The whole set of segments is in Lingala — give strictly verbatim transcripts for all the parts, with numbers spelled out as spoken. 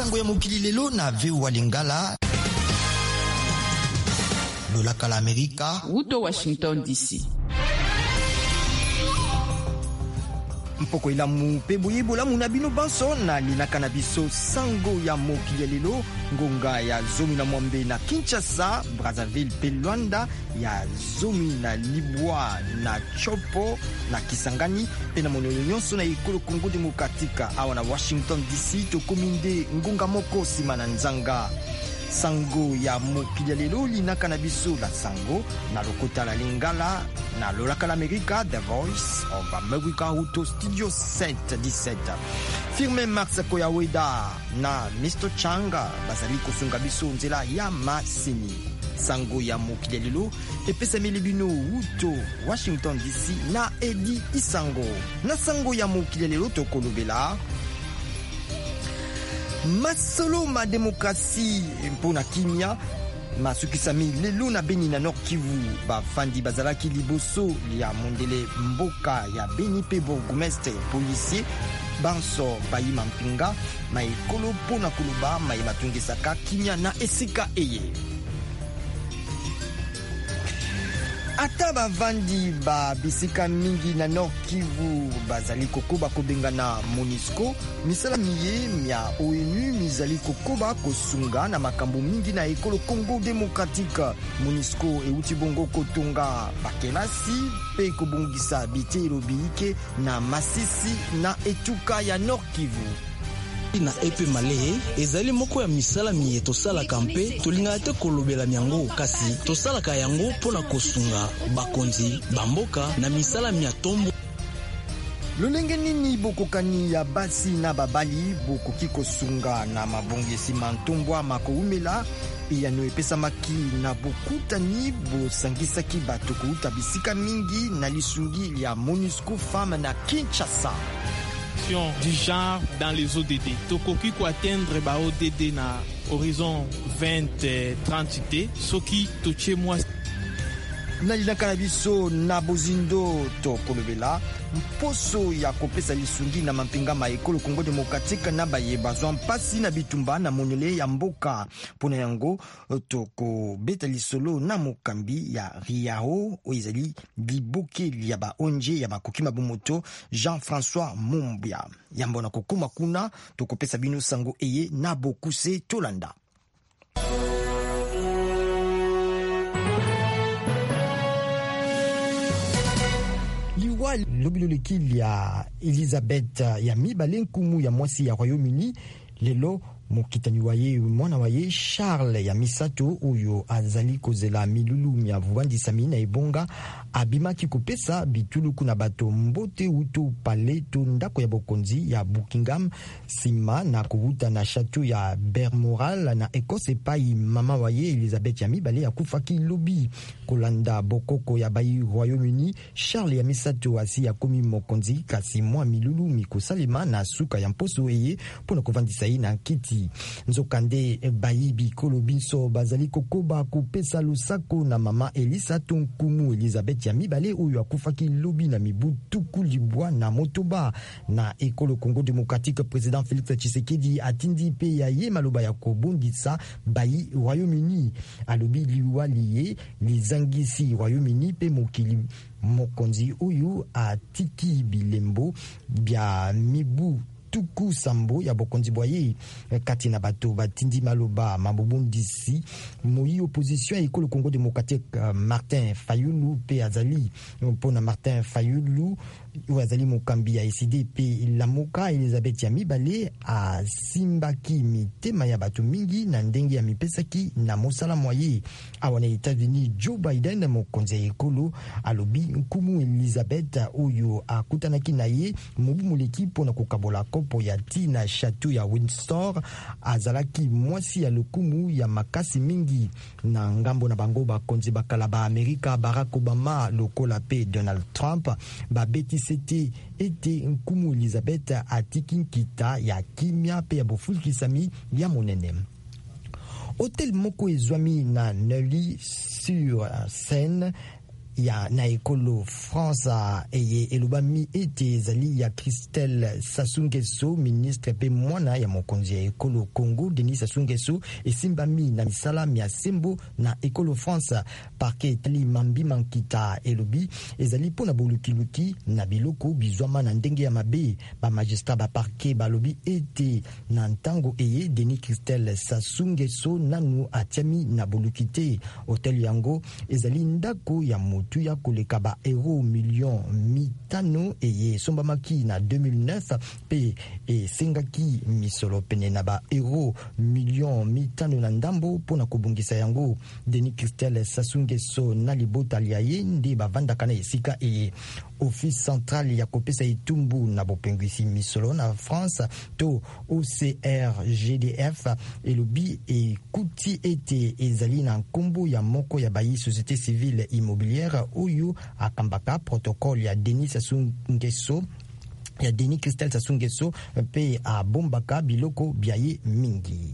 sango ya mokili lelo na veu wa Lingala lolaka la Amerika Uto Washington D C. Mpoko ilamu pe boyebo la muna bino banso na linaka na biso sango ya mokili lelo ngonga ya zomi na mwambe na Kinshasa, Brazzaville pe Luanda, ya zomi na Libwa na Chopo na Kisangani pe na monyo nyonso na ikolo Kongo Demokratika awa na Washington D C to kominde ngonga moko sima na nzanga. Sango ya mokili lelo linaka na biso la sango na lokota la Lingala na lolaka la Amerika, The Voice of America Uto Studio sept dix-sept. Firme Max Koyaweda na mister Changa bazali kosunga biso nzela ya masini. Sango ya mokili lelo epesa milibino Uto Washington D C na Edi Isango. Na sango ya mokili lelo tokolobela masolo ma demokrasi mpona kimia masukisami lelo na Beni na Nord Kivu. Bafandi bazalaki liboso ya mondele mboka ya Beni pe bourgmestre policier banso bayima mpinga maekolo mpona koloba mayema tungisaka kimia na esika eye. Ata bavandi ba bisika mingi na Nord Kivu bazali kokoba kobenga na MONUSCO, misala miye mya O N U mizali kokoba kosunga na makambo mingi na ekolo Congo Demokratika. MONUSCO euti bongo kotonga bakelasi pe kobongisa bitelo biike na Masisi na etuka ya Nord Kivu. Na epe male ezali moko ya misala miye tosalaka mpe tolingaka te kolobela yango kasi tosalaka yango mpona kosunga bakonzi bamboka na misala mia tombo. Lolenge nini bokokani ya basi na babali bokoki kosunga na mabongisi mantombwa makoumela iyano epesamaki na bokutani bosangisaki bato kouta bisika mingi na lisungi ya MONUSCO Femme na Kinshasa. Du genre dans les O D D. Tokoki ko atteindre ba O D D na horizon vingt trente T. Soki toche moi na linaka na biso na bozindo to kolobela mposo ya kopesa lisungi na mampinga ma ekolo Kongo Demokratika na bayeba zwa mpasi na bitumba na monele ya mboka. Pona yango to kobeta lisolo na mokambi ya Riao oizali liboke ya ba onje ya makoki mabomoto Jean-François Mumbia. Yambo na kokuma kuna to kopesa bino sango eye na bokuse tolanda. Lobilo lekili ya Elizabeth ya mibale nkumu ya mwasi ya Royaume-Uni lelo mokitani waye mwana waye Charles ya misato uyo azali kozela milulu ya vuvandisami na ebonga abimaki kopesa bitulu kuna bato mbote uto paleto ndako ya bokonzi ya Buckingham sima na kuvuta na chateau ya Balmoral na Ekose pai mama waye Elizabeth ya mibale ya kufaki lobi kolanda bokoko ya bayi Royaume-Uni. Charles ya misato asi ya komi mokonzi kasi mwa milulu mikosalema na suka ya mposo eye pona kovandisa na kiti nzokande bayibi kolobinso bazali kokoba kopesa lusako na mama Elisa tonkumu Elizabeth ya mibale uyo akufaki lobi na mibu tuku libwa na motoba na ekolo Congo Demokratika. President Félix Tshisekedi atindi pe ya ye maloba ya kobondisa bayi Royaume-Uni alobi liwa liye lizangisi Royaume-Uni pe mokili mokonzi uyu atiki bilembo bya mibu tuku sambo ya bokonzi boye kati na bato batindi maloba mabobondisi moi opposition ya ekolo Congo Demokratique. Martin Fayulu pe azali mpona Martin Fayulu azali mokambi ya S D P lamoka Elizabeth ya mibale asimbaki mitema ya bato mingi na ndenge ya mipesaki na mosala moye awana Etats-Unis. Joe Biden mokonzi ya ekolo alobi nkumu Elizabeth uyo akutanaki na ye mobu moleki mpona kokabola kopo ya ti na chateau ya Windsor azalaki mwasi ya lokumu ya makasi mingi na ngambo na bango bakonzi bakala ba Amerika Barack Obama lokola pe Donald Trump babeti sete ete nkumu Elizabeth atiki nkita ya kimia pe ya bofulikisami ya monene. Hotel moko ezwami na Neuilly sur Seine ya na ekolo France eye elobami ete ezali ya Christelle Sassou Nguesso, ministre pe mwana ya mokonzi ya ekolo Congo Denis Sassou Nguesso, esimbami na misala mia sembo na ekolo France. Parquet etali mambi mankita elobi ezali pona bolukiluki na biloko bizwama na ndenge ya mabe. Ba magistrat ba parquet balobi ete na ntango eye Denis Christelle Sassou Nguesso nanu atiami na bolukite. Hotel yango ezali ndako ya motu ya koleka ba euro million mitano eye sombamaki na deux mille neuf pe e sengaki misolo pene na ba euro million mitano na ndambo pona kobungisa yango. Denis Christelle Sassou Nguesso na libota liaye ndi bavandaka na esika eye office central ya kopesa itumbu na bopengwisi misolo na France to O C R G D F elobi e kuti ete ezali na nkombo ya moko ya bayi société civile immobilière oyo akambaka protocole ya Denis Sassou Nguesso ya Denis Christelle Sassou Nguesso pe a bombaka biloko biaye mingi.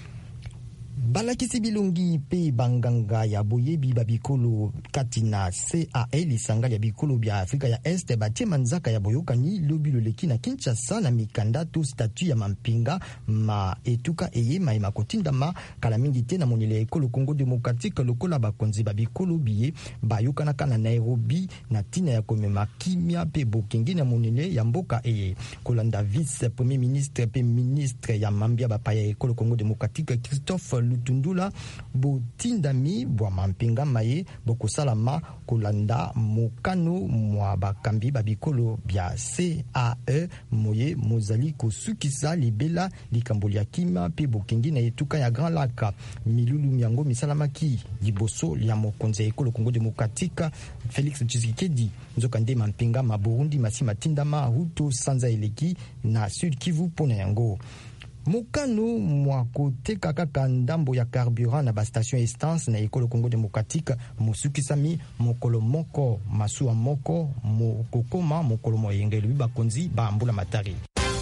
Balakisi bilongi pe banganga ya boyebi babikolo katina C A L isanga ya bikolo bya Afrika ya Este batie manzaka ya boyokani lobilo leki na Kinshasa na mikanda to statut ya mampinga ma etuka eye ma makotinda ma kala mingi te na monele ekolo Congo Démocratique lokola bakonzi babikolo biye bayokana kana Nairobi na tina ya komema kimia pe bokenge na monele ya mboka eye kolanda vice premier ministre pe ministre ya mambia bapaya ekolo Congo Démocratique Christophe Lutundula botindami bwa mampinga maye bokosalama kolanda mokano mwa bakambi babikolo bya C A E moye mozali kosukisa libela likambo ya kima pe bokengi na etuka ya Grand Lac milulu miango misalamaki liboso ya mokonzi ekolo Congo Démocratique Félix Tshisekedi nzokande mampinga ma Burundi masima tindama Hutu sanza eleki na Sud Kivu pona yango. Mokano mwako teka kaka ndambo ya carburant na ba station essence na ekolo Congo Démocratique musukisami mokolo moko masua moko mokokoma mokolo moyengeli bakonzi ba mbula matari.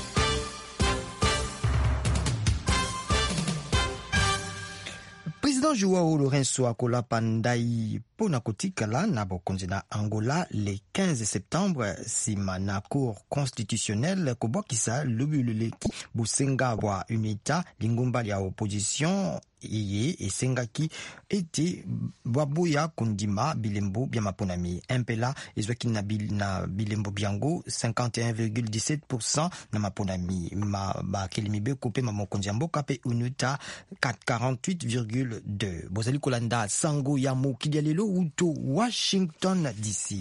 Président Joao Lourenço akola pandai pona kotikala na bokonzi na Angola le quinze septembre sima na cour constitutionnelle kobokisa lobululeki busenga bwa unita lingumba ya opposition iye esengaki ete babuya kundima bilembo bya maponami impela ezwaki na, bil, na bilembo byango cinquante et un virgule dix-sept pour cent na maponami ma bakelimibe kope ma mokonzi ya mboka pe unita quarante-huit virgule deux. Bozali kolanda sango ya mokili ya lelo uto Washington D C.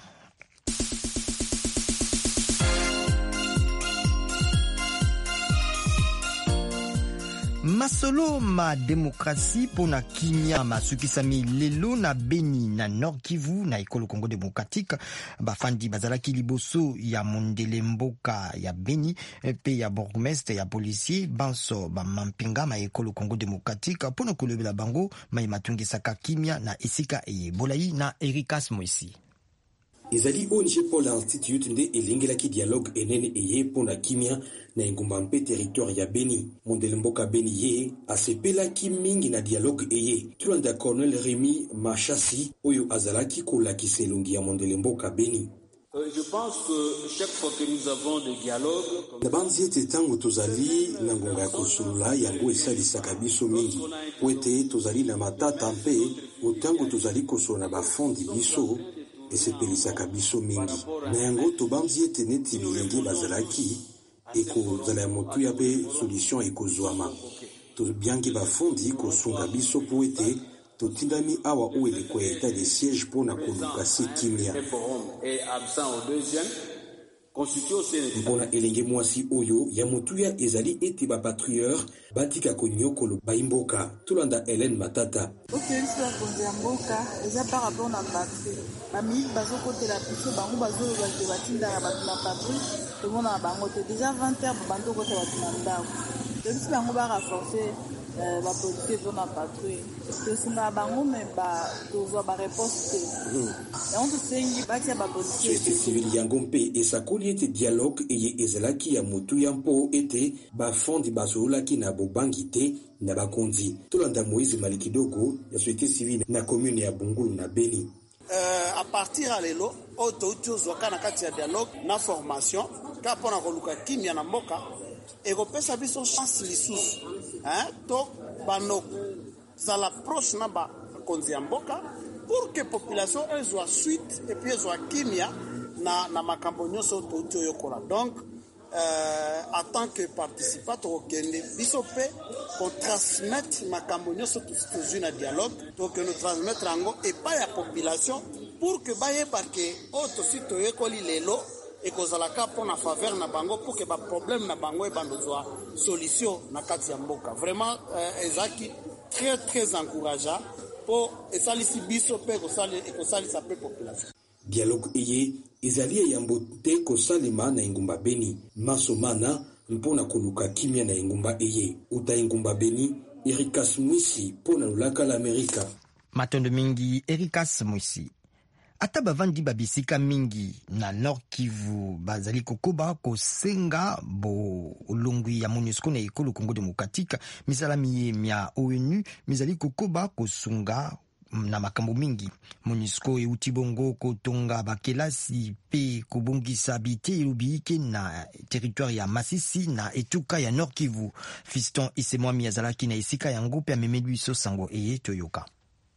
Masolo ma demokrasi pona kimia masukisami lelo na Beni na Nord Kivu na ekolo Congo Démocratique bafandi bazalaki liboso ya mondele mboka ya Beni pe ya bourgmestre ya policier banso ba mampinga ma ekolo Congo Démocratique pona kolobela bango mai matungisaka kimia na esika eye bolai na Erikas Moisi. Ezali O N G Paul Institute nde elingelaki dialogue enene eye pona kimia na engumba mpe territoire ya Beni. Mondele mboka Beni ye asepelaki mingi na dialogue eye. Tulanda Colonel Rémi Machasi oyo azalaki kolakisa elongi ya mondele mboka Beni. Je pense que chaque fois que nous avons des dialogues, na banzi ete tango tozali na ngonga ya kosulula yango esalisaka biso mingi po ete tozali na matata mpe otango tozali kosola na bafondi biso esepelisaka biso mingi na yango tobanzi ete neti bilenge bazalaki ekozala ya motuya mpe solution ekozwama tobyangi bafondi kosunga biso po ete totindami awa oyo eleko ya etat de siège mpona koluka se kimia mpona elenge mwasi oyo ya motuya ezali ete bapatrouilleur batika konyokolo baimboka tolanda Hélène Matata okelisi bakonzi ya mboka eza par rapport na patrie bamingi bazokotela biso bango bazoloba te batindaka bato na patrie tomona bango te déjà vingt heures babandi okota bato na ndako tobisi bango barafforce bapolisier eza na patrouille tosinga bango me tozwa bareponse te yango tosengi batia bapolisier société civile yango mpe esakoli ete dialogue eye ezalaki ya motuya mpo ete bafondi bazololaki na bobangi te na bakonzi tolanda Moïse Malikidogo ya société civile na commune ya Bungulu na Beni. euh, à partir à lelo auto zoka na kati ya dialogue na formation ka pona koluka kimia na mboka et kopesa biso chance lisusu hein to bano za l'approche na ba konzi ya mboka pour que population soit suite et puis soit kimia na na makambo nyonso to yokola. Donc euh, en tant que participant au Kenya biso pe qu'on transmette makambo nyonso to na dialogue donc que nous transmettre ngo et pas la population pour que baye barke auto sito yekoli lelo et kozalaka pour na faveur na bango pour que ba problème na bango e bandozwa solution na kati ya mboka. Vraiment euh, ezaki très très encourageant pour esalisi biso pe kosali ekosalisa pe population. Dialogue eye ezali yambo te kosalema na Ingumba Beni masomana mpona koluka kimia na Ingumba eye uta Ingumba Beni Erikas Mwisi pona lulaka la Amerika. Matondo mingi Erikas Mwisi. Ata bavandi babisika mingi na Nord Kivu bazali kokoba kosenga bo ulungwi ya MONUSCO na ekolo Kongo Demokratika misala mia O N U mizali kokoba kosunga na makambo mingi. MONUSCO e utibongo kotonga bakelasi pe kubongisa bite ilubike na territoire ya Masisi na etuka ya Nord Kivu. Fiston Isemwami azalaki na isika yango pe amemedwi so sango eye toyoka.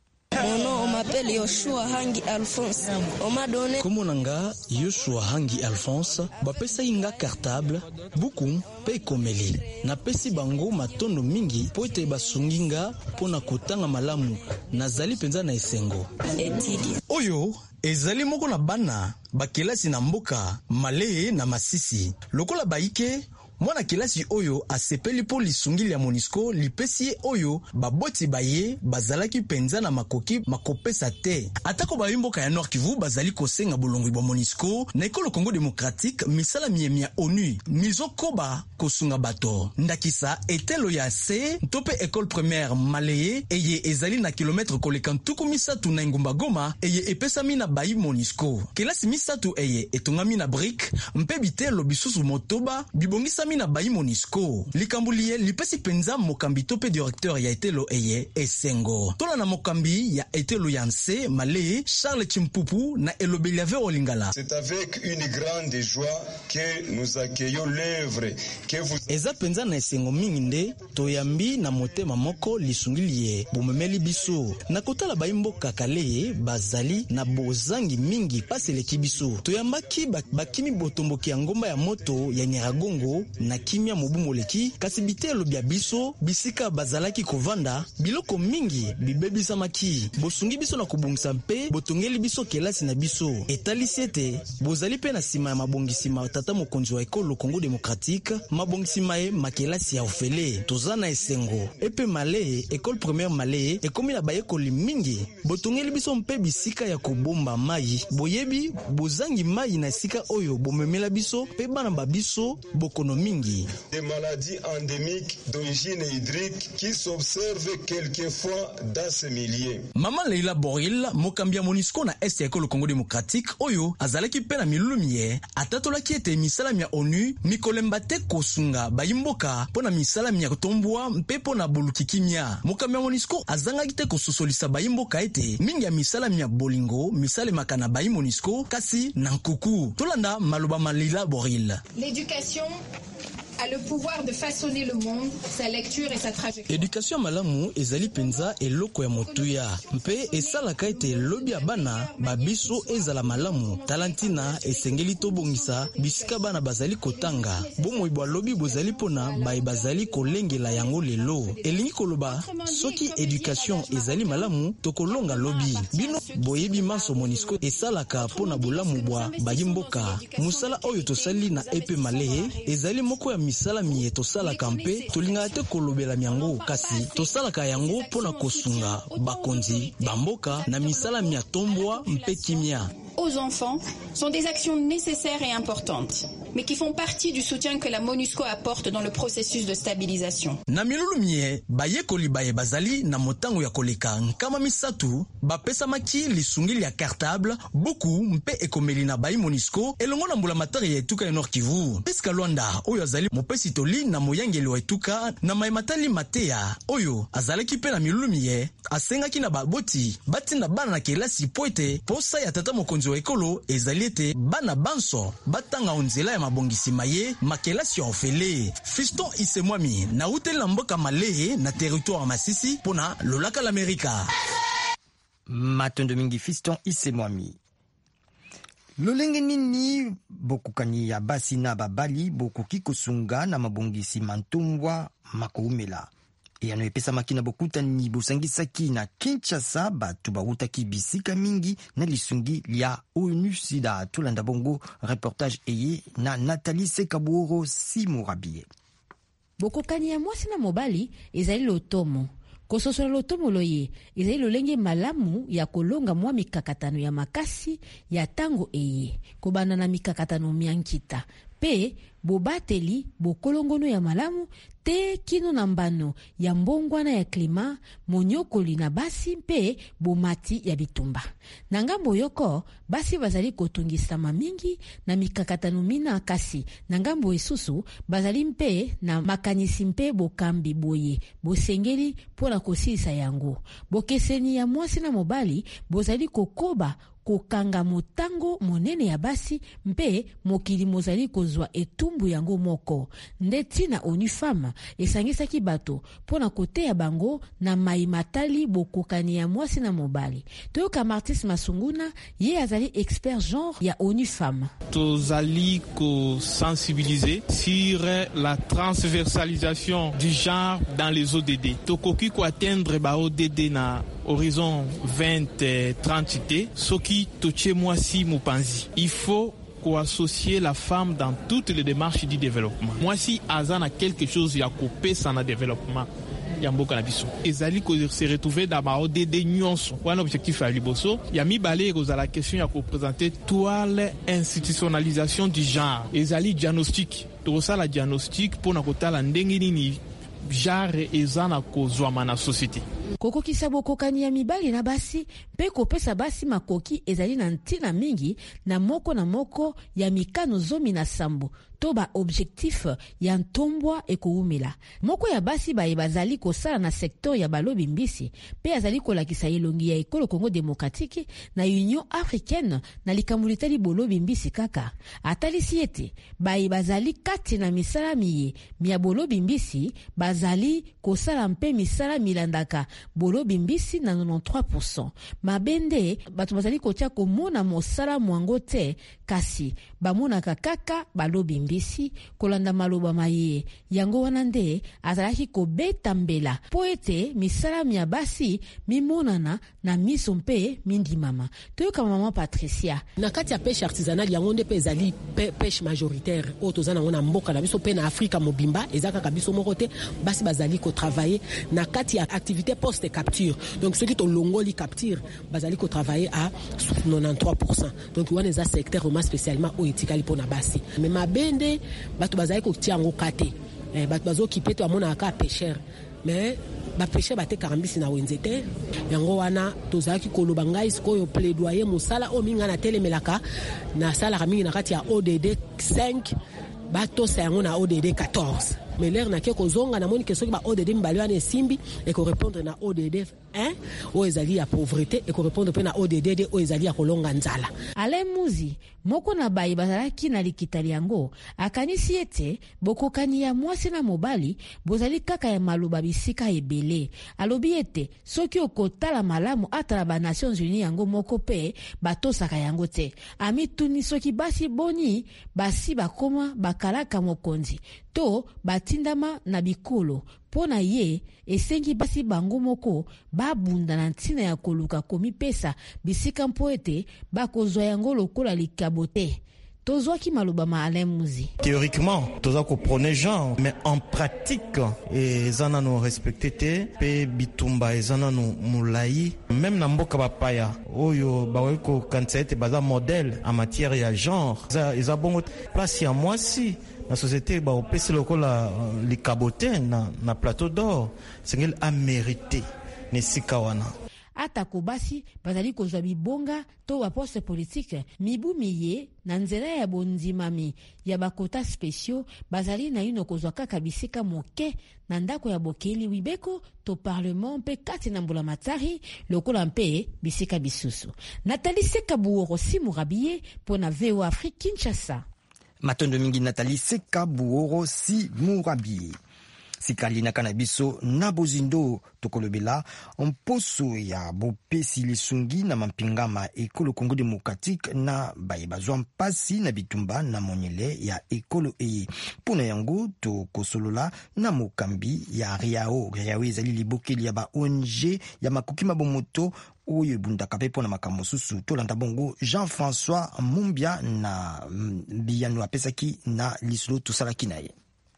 Mon nom, on m'appelle Yoshua Hangi Alphonse. On m'a donné... Comme on a Yoshua Hangi Alphonse, bapesa inga cartable, bukum, pe komeli. Na pesi bango matondo mingi, poite basunginga, pona kotanga malamu, nazali penza na esengo. Etidi. Oyo, ezali moko na bana, bakelasi na mboka, Maleye na Masisi. Lokola baike, mwana kelasi oyo asepeli po lisungili ya MONUSCO lipesi oyo baboti baye bazalaki penza na makoki makopesa te. Atako bayimboka ya Nord Kivu bazali kosenga bolongwi ba MONUSCO na ekolo Congo Démocratique misala miemia ONU mizokoba kosunga bato. Ndakisa etelo ya se tope école primaire Maleye eye ezali na kilometre koleka ntuku misatu na Ingumba Goma eye epesami na bayi MONUSCO. Kelasi misatu eye etongami na brique mpe bitelo bisusu motoba bibongisa mina bayi MONUSCO. Likambulie lipesi penza mokambi tope directeur ya etelo eye esengo. Tola na mokambi ya etelo yanse Maleye Charles Chimpupu na elobeli ave olingala. C'est avec une grande joie que nous accueillons l'œuvre que vous... Eza penza na esengo mingi nde toyambi na motema moko lisungilie bomemeli biso. Na kotala bayi mboka kale bazali na bozangi mingi pasi leki biso. Toyambaki bakimi botomboki ya ngomba ya moto ya Nyiragongo na kimia mobumo leki kasi bitelo bya biso bisika bazalaki kovanda biloko mingi bibebisa maki bosungi biso na kubungisa mpe botongeli biso kelasi na biso etalisi ete bozali pe na sima ya mabongisima tata mokonzi wa ekolo Congo Démocratique mabongisima e makelasi ya ofele tozana esengo epe Maleye école primaire Maleye ekomi na bayekoli mingi botongeli biso mpe bisika ya kobomba mai boyebi bozangi mai na sika oyo bomemela biso pe bana babiso bokono mingi. Des maladies endémiques d'origine hydrique qui s'observent quelquefois dans ce milieu. Maman Leila Boril, mokambia MONUSCO na est ya ekolo Congo Démocratique oyo azalaki pe na milulumie atatolaki ete misala mia ONU mikolemba te kosunga bayimboka pona misala mia kotombwa mpe pona bolukikimia. Mokambia MONUSCO azangaki te kososolisa bayimboka ete mingi ya misala mia bolingo misale makana bayi MONUSCO kasi na nkuku. Tolanda maloba Leila Boril. L'éducation a le pouvoir de façonner le monde, sa lecture et sa trajectoire. Éducation malamu ezali penza eloko ya motuya mpe esalaka ete lobi ya bana babiso ezala malamu talantina esengeli tobongisa bisika bana bazali kotanga bomoi bwa lobi bozali pona baye bazali kolengela yango lelo elingi koloba soki éducation ezali malamu tokolonga lobi bino boyebi manso MONUSCO esalaka pona bolamu bwa bayimboka musala oyo tosali na epe Maleye ezali moko ya misala miye tosalaka mpe tolingaka te kolobela miango kasi tosalaka yango pona kosunga bakonzi bamboka na misala mia tombwa mpe kimia. Aux enfants sont des actions nécessaires et importantes, mais qui font partie du soutien que la MONUSCO apporte dans le processus de stabilisation. Na milulumie baye kolibaye bazali na motango ya koleka nkama misatu bapesa maki lisungili ya cartable beaucoup mpe ekomeli na bayi MONUSCO elongo na mbula matari ya etuka ya Nord Kivu. Peska Luanda oyo azali mopesi toli na moyangeli wa etuka na maimatali matea oyo azalaki pe na milulumie asengaki na baboti batinda bana na kelasi poete posa ya tata mokonzi wa ekolo ezali ete bana banso batanga onzela ya mabongisi maye makelasi ya ofele. Fiston Isemwami na uteli na mboka Malehe na territoire Masisi pona lolaka l'Amerika. Matondo mingi Fiston Isemwami. Lolenge nini bokukani ya basi na babali bokuki kosunga na mabongisi mantumbwa makoumela. E ano epesa makina bokuta ni bosangisaki na Kinshasa batu bautaki bisika mingi na lisungi lia ONU sida tulanda bongo reportage eye na Nathalie Sekaburo Simurabie. Bokokani ya mwasi na mobali ezali lotomo. Kososola lotomo loye ezali lolenge malamu ya kolonga mwa mikakatano ya makasi ya tango eye. Kobana na mikakatano miankita. Pe bobateli bokolongono ya malamu te kino na mbano ya mbongwana ya klima monyokoli na basi mpe bomati ya bitumba. Na ngambo yoko basi bazali kotungisa mamingi na mikakatano mina kasi. Na ngambo esusu bazali mpe na makanisi mpe bokambi boye bosengeli pona kosisa yango. Bokeseni ya mwasi na mobali bozali kokoba kokanga motango monene ya basi mpe mokili mozali kozwa etumbu yango moko. Ndeti na ONU Femme esangisaki bato pona kote ya bango na maimatali bokokani ya mwasi na mobali. Toyoka Martis Masunguna ye azali expert genre ya ONU Femme. Tozali ko sensibiliser sur la transversalisation du genre dans les O D D. Tokoki ko atteindre ba O D D na horizon vingt trente T, soki toche mwasi mupanzi. Il faut co-associer la femme dans toutes les démarches du développement. Mwasi azana quelque chose ya kopé sana développement. Yamboka na biso. Ezali ko se retrouver dans ma O D D nyonso. Wana objectif ya liboso. Ya mi balé ko za la question ya ko présenter toile institutionnalisation du genre. Ezali diagnostic. To ça la diagnostic pour na kotala ndenge nini genre ezana kozwa na société. Koko kisabo kokani ya mibali na basi pe kopesa basi makoki ezali na ntina mingi na moko na moko ya mikano zomi na sambo toba objectif ya ntombwa ekoumela. Moko ya basi bae bazali kosala na sektor ya balobi mbisi pe azali kolakisa elongi ya ekolo Congo Démocratique na Union Africaine na likamulitali bolobi mbisi kaka. Atalisi ete bae bazali kati na misala miye miya bolobi mbisi bazali kosala mpe misala milandaka bolobi mbisi na quatre-vingt-treize pour cent. Mabende batu bazali kotia komona mosala mwango te kasi bamona kaka balobi mbisi kolanda maloba maye yango wana nde azalaki kobeta mbela po ete misala mia basi mimonana na miso mpe mindimama. Toyoka mama Patricia na kati ya pêche artisanale yango nde pe ezali pêche majoritaire o tozana ngona mboka na biso pe na Afrika mobimba ezaka kabiso moko te basi bazali ko travailler na kati ya activité post capture. Donc ceux qui to longoli capture bazali ko travailler à quatre-vingt-treize pour cent. Donc wana za secteur vraiment spécialement o etikali pona basi. Mais mabende bato bazali ko tiango kate. Eh bato bazo kipe to amona aka pêcheur. Mais ba pêcheur bate karambisi na wenzete yango wana tozaki koloba ngai sikoyo plaidoyer musala o minga na telemelaka na sala mingi na kati ya O D D cinq bato sa yango na O D D quatorze. Mais l'air na keko zonga na moni ke soki ba O D D mbali wana simbi et ko répondre na O D D un o ezali ya pauvreté et ko répondre pe na O D D o ezali ya kolonga nzala. Ale muzi moko na bayi bazalaki na likitali yango akanisi ete bokokani ya mwasi na mobali bozali kaka ya maluba bisika ebele. Alobi ete soki okotala malamu atala ba Nations Unies yango moko pe batosaka yango te. Amituni soki basi boni basi bakoma bakalaka mokonzi to batindama na bikolo pona ye esengi basi bango moko babunda na ntina ya koluka komipesa bisika mpo ete bakozwa yango lokola likabote. tozwaki maloba ma Alain Muzi. Théoriquement toza ko prôner genre, mais en pratique ezana no respecté te pe bitumba ezana no mulai, même na mboka bapaya oyo baweko kantsete baza modèle en matière ya genre za eza bongo place ya mwasi na société ba opesi lokola likabote na na plateau d'or sengel a mérité ne sikawana atako basi bazali kozwa bibonga to baposte politique mibu miye na nzela ya bondimami ya bakota spéciaux bazali na ino kozwa kaka bisika moke na ndako ya bokeli wibeko to parlement mpe kati na mbula matari lokola mpe bisika bisusu. Nathalie Sekabuoro Simurabiye pona V O Afrique Kinshasa. Matondo mingi Nathalie Sekabuoro Simurabiye. Sikali na kanabiso na bozindo tokolobela mposo ya bopesi lisungi na mampingama ekolo Congo Démocratique na bayebazwa mpasi na bitumba na monyele ya ekolo eye. Pona yango tokosolola na mokambi ya Riao. Riao ezali libokeli ya ba O N G ya makoki mabomoto oyo bundaka pe pona makambo susu tolanda bongo Jean-François Mumbia na biyano apesaki na lisolo tosalaki naye.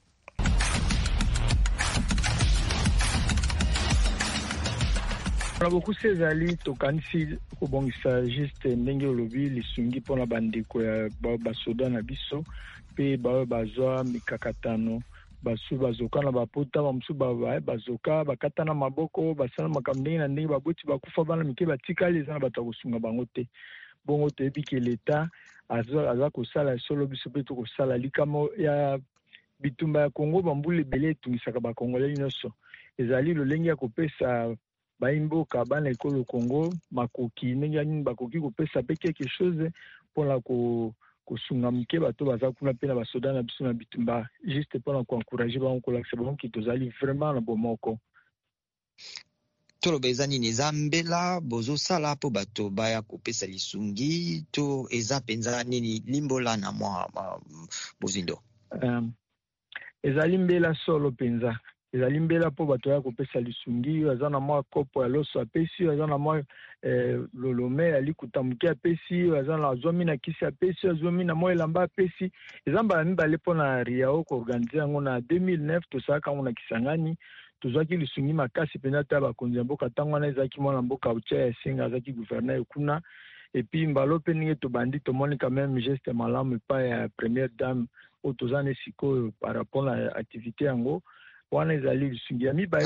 Na beaucoup ces ali tokanisi kobongisa juste ndenge olobi lisungi pona bandeko ya basoda na biso pe ba bazwa mikakatano basu bazoka na bapota bamusu ba bazoka bakata na maboko basana makambo na ndenge baboti bakufa bana mike batikali ezana bato kosunga bango te bongo te biki l'État azwa azwa kosala solo biso pe to kosala likamo ya bitumba ya Congo bambule belé tungisaka ba Congolais nyonso ezali lolenge ya kopesa baimboka bana ekolo Congo makoki ndenge nini bakoki kopesa pe quelque chose pona ko kosunga mike bato baza kuna pe na basoda na biso na bitumba juste pona ko encourager bango ko lakisa bango ki tozali vraiment na bomoko. Toloba eza nini eza mbela bozosala po bato baya kopesa lisungi to eza penza nini limbola na mwa bozindo? Um, ezali mbela solo penza ezali mbela po bato ya kopesa lisungi aza na mwa kopo ya loso apesi aza na mwa eh, lolome ali kutamuki apesi aza na zomi na kisi apesi zomi na mwa elamba apesi eza mbala mibale po na Riao ko organiser yango na deux mille neuf tosaka ngo na Kisangani tozaki lisungi makasi pena ta bakonzi ya mboka tango na ezaki mwana mboka ucha ya singa azaki gouverneur kuna et puis mbalo pe ninge to bandi to moni quand même geste malamu pa ya première dame o tozane siko par rapport à activité yango wana ezali lisungi ya mibale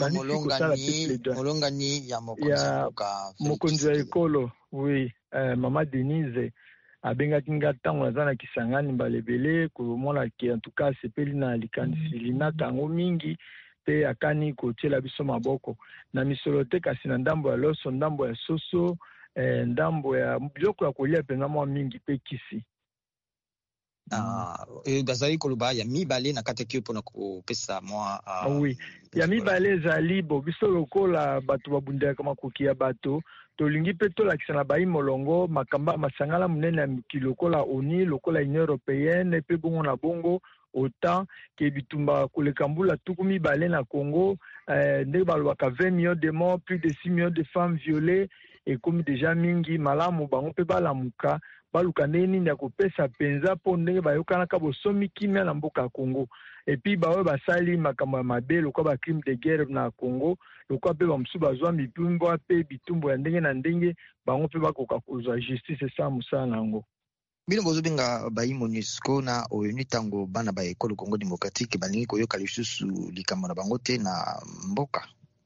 molongani ya mokonzi ya ekolo oui euh, mama Denise abengaki nga ntango aza na Kisangani mbalebele komona ki en tout cas sepeli na likanisi linaka yango mingi pe akani kotiela biso maboko na misolo te kasi na ndambo ya loso ndambo ya soso eh, ndambo ya biloko ya kolia penza mwa mingi pe kisi. Ah, e bazali koloba ya mibale na kati kio pona kopesa mwa ah uh, oui ya mibale ezali bo biso lokola bato babundela kama kokia bato tolingi pe tolakisa na bai molongo makamba masangala munene ya kilokola oni lokola Union Européenne pe bongo na bongo autant ke bitumba koleka mbula tuku mibale na Congo eh, nde balobaka vingt millions de morts, plus de six millions de femmes violées et comme déjà mingi malamu bango pe balamuka baluka nini ya kopesa penza po ndenge bayokana ka bosomi kimia na mboka Congo et puis bawe basali makambo ya mabe lokwa ba crime de guerre na Congo lokwa pe bamusu bazwa mipumbo pe bitumbo ya ndenge na ndenge bango pe bakoka kozwa justice sa musala nango. Bino bozobenga bayi MONUSCO na ONU tango bana ba ekolo Congo Démocratique balingi koyoka lisusu likambo na bango te na mboka.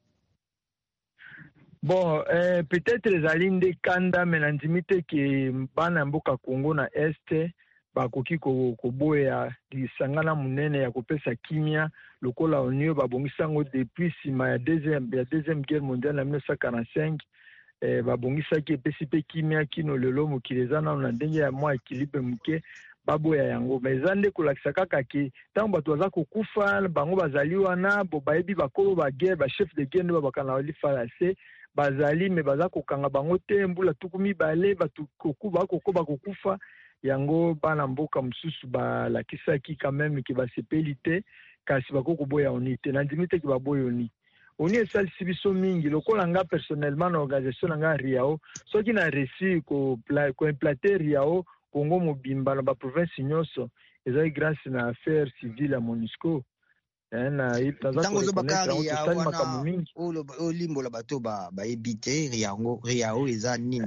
Bon, euh, peut-être les alinde kanda menandimite ki bana mboka Congo na este bakoki ko koboya disangana munene ya kopesa kimia lokola onyo babongisa ngo depuis sima ya deuxième ya deuxième guerre mondiale en mille neuf cent quarante-cinq eh babongisa ki epesi pe kimia kino lelo mukilezana na ndenge ya mwa équilibre muke baboya yango mezande kolakisa kaka ki tango bato baza kokufa bango bazali wana bo bayebi bakolo ba guerre ba chef de guerre ndo bakana wali falase bazali me baza kokanga bango te mbula tuku mibale batu kokuba kokoba kokufa yango bana mboka mususu balakisaki quand même ki basepeli te kasi bakoko boya oni te nandimite ki baboya oni oni esalisi biso mingi lokola nga personnellement na organisation nga Riao soki na réussi ko ko implanter Riao Congo mobimba na ba province nyonso ezali grâce na affaire civile ya MONUSCO. Na ntango zobakari ya wana olimbola bato bayebi riao riao eza nini?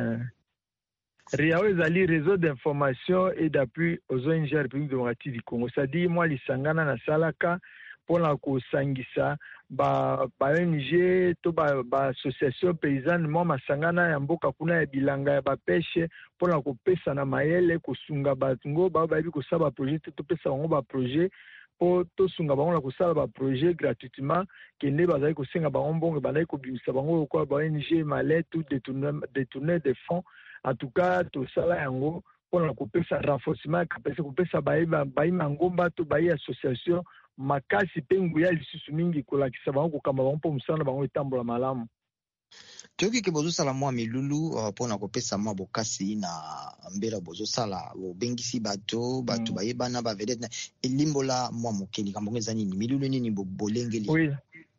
Riao ezali réseau d'information et d'appui aux O N G République démocratique du Congo. C'est-à-dire moi lisangana na salaka mpona kosangisa ba ba O N G to ba ba association paysanne mo masangana ya mboka kuna ya bilanga ya bapeshe mpona kopesa na mayele kosunga batungo ba bayebi kosaba projet to pesa bango ba projet po tosunga bango na kosala ba projet gratuitement kende bazali kosenga bango mbongo bazali kobimisa bango kwa ba O N G malais tout détourner détourner des fonds. En tout cas tosala yango mpona kopesa renforcement ya kapesi kopesa bayima ngomba to bayi association makasi mpe nguya lisusu mingi kolakisa bango kokamba bango mpo mosala na bango etambola malamu. toyoki ke bozosala mwa milulu mpona kopesa mwa bokasi na mbela bozosala bobengisi bato bato bayebana bavedete elimbola mwa mokeli kambo eza nini milulu nini bolengeli? Oui,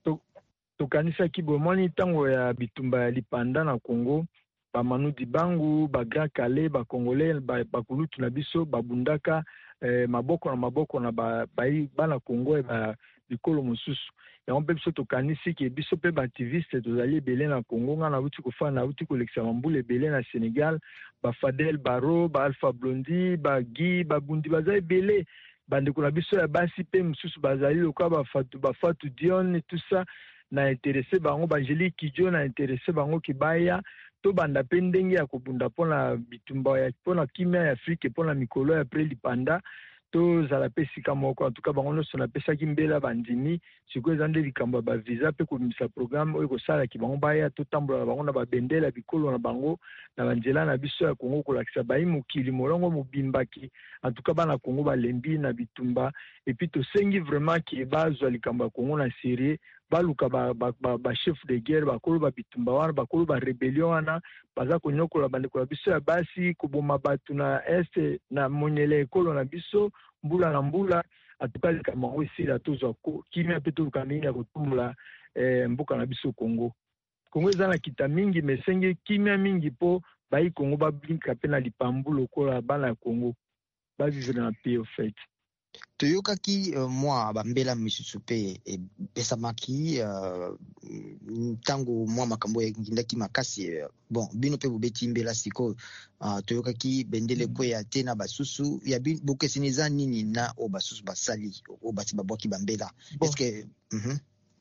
tokanisaki bomoni ntango ya bitumba ya lipanda na Congo ba Manu Dibangu, ba Grand Calais, ba Congolais, ba bakulutu na biso babundaka eh, maboko na maboko na ba bana Congo e ba bikolo mosusu. Yango mpe biso tokanisi ke biso mpe ba activiste tozali ebele na Congo nga na uti kofana na uti kolekisa mambula ebele na Sénégal, ba Fadel Baro, ba Alpha Blondy, ba Guy, ba Bundi bazali ebele bandeko na biso ya basi mpe mosusu bazali lokola ba Fatou ba Fatou Dion et tout ça na intéressé bango ba Angélique Kidjo na intéressé bango kibaya to banda pe ndenge ya kobunda mpona bitumba ya mpona kimia ya Afrique mpona mikolo ya pre lipanda to zala pe sika moko. En tout cas bango nyonso napesaki mbela bandimi sikoyo eza nde likambo ya bavisa mpe kobimisa programme oyo kosalaki bango baya totambola na bango na babendela bikolo na bango na banzela na biso ya Congo kolakisa bayi mokili molongo mobimbaki. En tout cas bana Congo balembi na bitumba epuis tosengi vraiment ke bazwa likambo ya Congo na serie baluka ba ba, ba, ba chef de guerre bakolo ba bitumba wana bakolo ba rebellion wana baza konyokola bandeko na biso ya basi koboma batu na este na monyele ekolo na biso mbula na mbula. Atuka likambo yango esila tozwa kimia mpe toluka mingi ya kotumula eh, mboka na biso Congo. Congo eza na kita mingi mesengi kimia mingi po bayi Congo bablinka mpe na lipambu lokola bana ya Congo bavivre na paix au fait. toyokaki uh, mwa bambela misusu pe epesamaki uh, ntango mwa makambo ekindaki makasi uh, bon bino pe bobeti mbela siko uh, toyokaki bendele kwea te na basusu ya bokeseni eza nini na o basusu basali o bati babwaki bambela bon. Eske mm -hmm.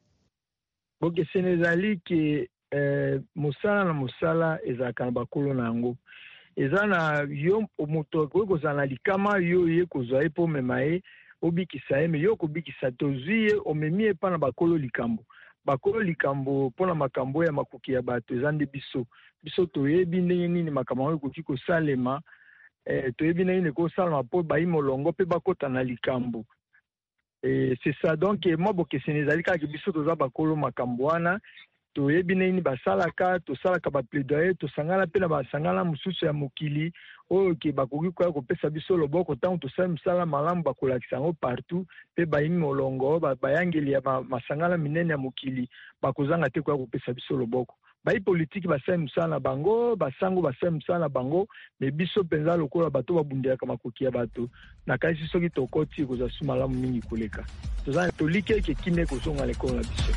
bokeseni ezali ke eh, mosala na mosala ezalaka na bakolo na yango eza na yo moto kozala na likama yo ye kozwa ye mpo mema ye obikisa ye me yo kobikisa tozwi ye omemi ye mpa na bakolo likambo bakolo likambo mpona makambo ya makoki ya bato eza nde biso biso toyebi ndenge nini makambo yango ekoki kosalema eh, toyebi ndenge nini ekosalama mpo bayi molongo mpe bakota na likambo eh, c'est ça donc mwa bokeseni ezali kaka biso toza bakolo makambo wana toyebi nini basalaka tosalaka baplaidoyer tosangana mpe na basangana mosusu ya mokili oyo ke bakoki koya kopesa biso loboko ntango tosali mosala malamu bakolakisa yango partout mpe bayimi molongo bayangeli ya masangana minene ya mokili bakozanga te koya kopesa biso loboko bayi politiki basali mosala na bango basango basali mosala na bango me biso mpenza lokola bato babundelaka makoki ya bato nakanisi soki tokoti ekozwa su malamu mingi koleka tozana toliki eke kimia ekozonga lekolo na biso.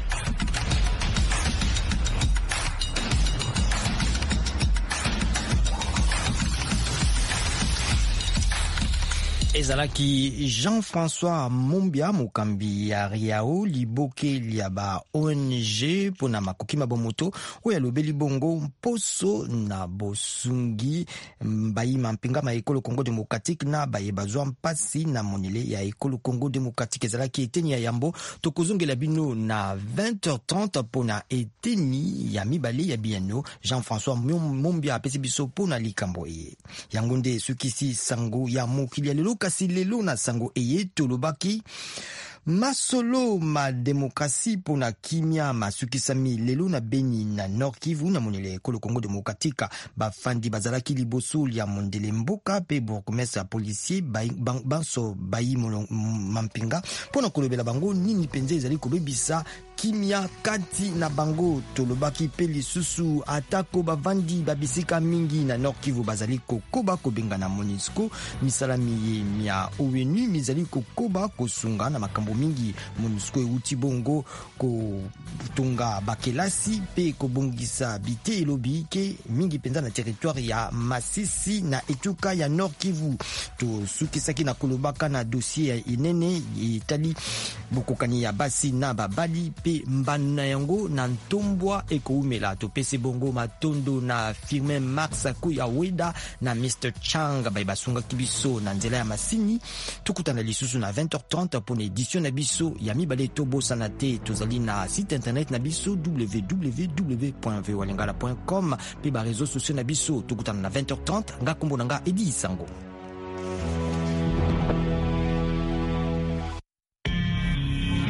ezalaki Jean-François Mumbia mokambi ya Riao libokeli ya ba O N G pona makoki mabomoto oyo alobeli bongo mposo na bosungi bayima mpinga ma ekolo Congo démocratique na baye bazwa mpasi na monele ya ekolo Congo démocratique. Ezalaki eteni ya yambo tokozongela bino na vingt heures trente pona eteni ya mibale ya bieno. Jean-François Mumbia apesi biso pona likambo eye yango nde sukisi sango ya mokili ya lelo kasi lelo na sango eye tolobaki masolo ma demokrasi pona kimia masukisami lelo na Beni na Nord Kivu na monele ekolo Congo démocratique bafandi bazalaki liboso ya mondele mboka pe bourgmestre policier banso bayi mampinga pona kolobela bango nini penze ezali kobebisa kimia kati na bango. Tolobaki pe lisusu atako bavandi babisika mingi na Nord Kivu bazali kokoba kobenga na MONUSCO. Misala mia ONU mizali kokoba kosunga na makambo mingi. MONUSCO euti bongo kotunga bakelasi pe kobongisa bite elobi ke mingi penza na territoire ya Masisi na etuka ya Nord Kivu. To sukisaki na kolobaka na dossier ya inene etali bokokani ya basi na babali pe mbana yango na ntombwa ekoumela. To pese bongo matondo na firme Max Kuya Weda na mister Chang baibasunga kibiso na nzela ya Masini. Tukutana lisusu na vingt heures trente pour l'édition na biso ya mibale tobo sanate. Tozali na site internet na biso w w w point v o a lingala point com pe ba réseaux sociaux na biso. Tukutana na vingt heures trente nga kombo nga Edi Sango.